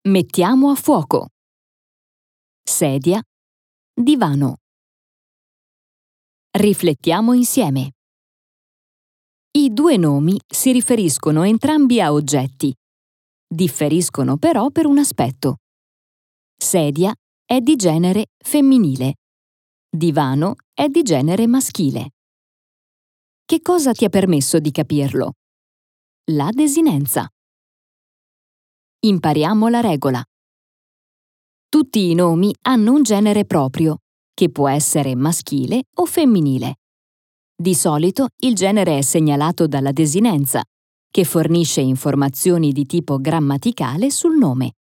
Mettiamo a fuoco. Sedia, divano. Riflettiamo insieme. I due nomi si riferiscono entrambi a oggetti. Differiscono però per un aspetto. Sedia è di genere femminile. Divano è di genere maschile. Che cosa ti ha permesso di capirlo? La desinenza. Impariamo la regola. Tutti i nomi hanno un genere proprio, che può essere maschile o femminile. Di solito il genere è segnalato dalla desinenza, che fornisce informazioni di tipo grammaticale sul nome.